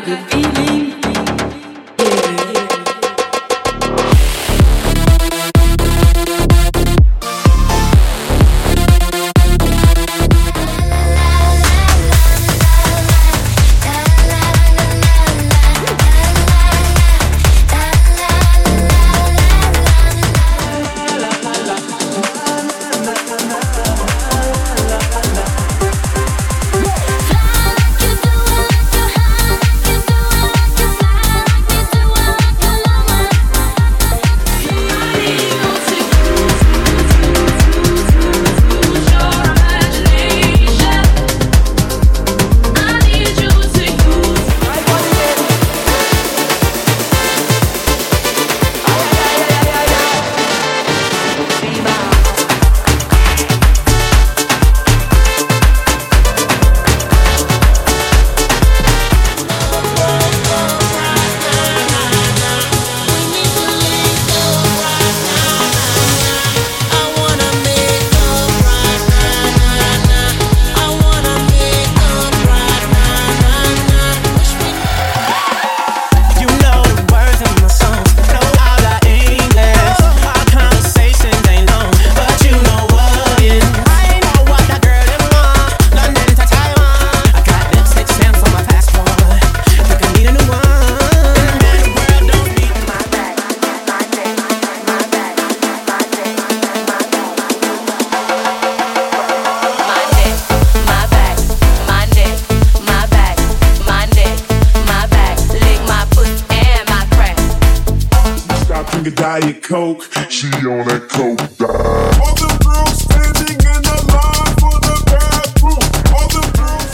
Diet Coke, she on that coke. All the girls standing in the line for the bathroom. All the girls.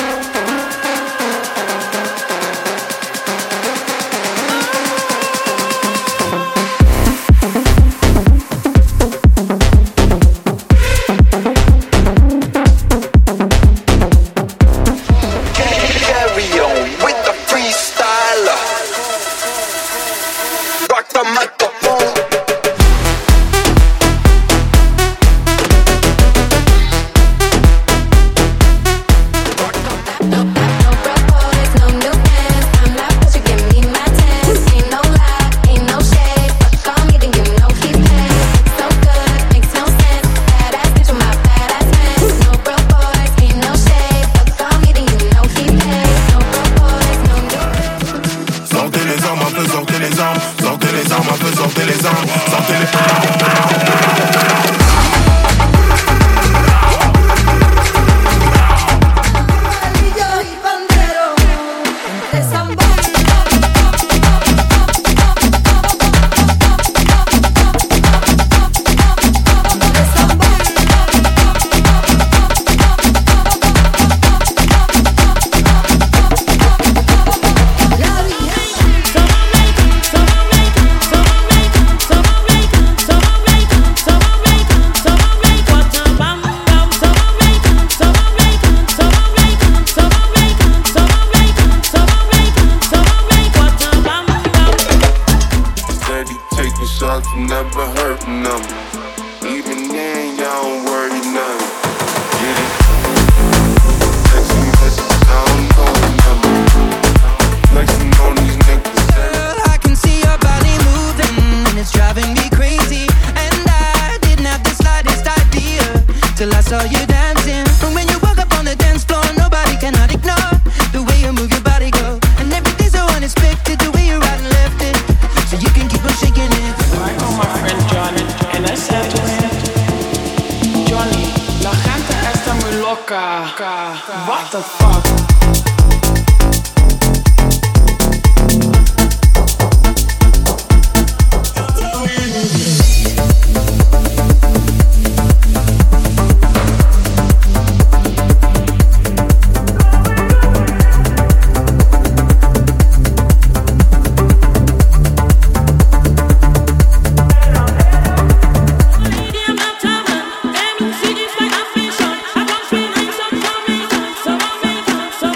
Carry on with the freestyler. Rock the microphone. Never hurting them. Even then, y'all don't worry none. Get it? Text me messages, I don't know the number. Flexing on these niggas. Girl, I can see your body moving, and it's driving me crazy. And I didn't have the slightest idea till I saw you dancing. And when you walk up on the dance floor, nobody cannot ignore the way you move your body, girl. And everything's so unexpected, the way you right and left it, so you can keep on shaking it. I called my friend Johnny and I said to him, Johnny, la gente está muy loca. What the fuck? So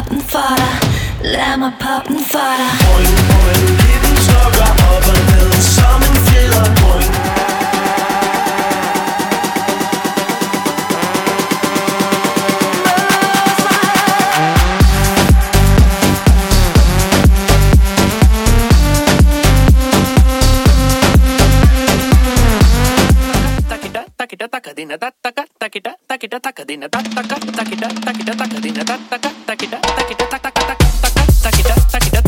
poppen for dig. Lad mig poppen for dig. Boing, boing, pippen trykker op og ned som en fjeder. Boing. Takida takadina taka takida takida takadina taka takida takida takadina taka takida takida takida takida takida